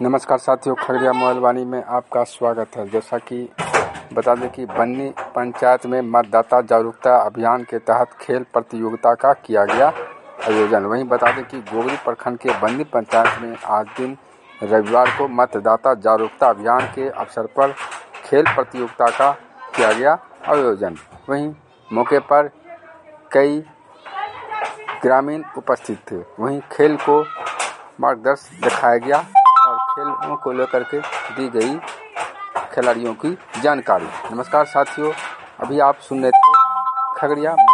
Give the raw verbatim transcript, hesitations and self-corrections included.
नमस्कार साथियों, खगड़िया मोबाइल वाणी में आपका स्वागत है। जैसा कि बता दें कि बन्नी पंचायत में मतदाता जागरूकता अभियान के तहत खेल प्रतियोगिता का किया गया आयोजन। वहीं बता दें कि गोगरी प्रखंड के बन्नी पंचायत में आज दिन रविवार को मतदाता जागरूकता अभियान के अवसर पर खेल प्रतियोगिता का किया गया आयोजन। वहीं मौके पर कई ग्रामीण उपस्थित थे। वहीं खेल को मार्गदर्शन दिखाया गया और खेलों को लेकर के दी गई खिलाड़ियों की जानकारी। नमस्कार साथियों, अभी आप सुन रहे थे खगड़िया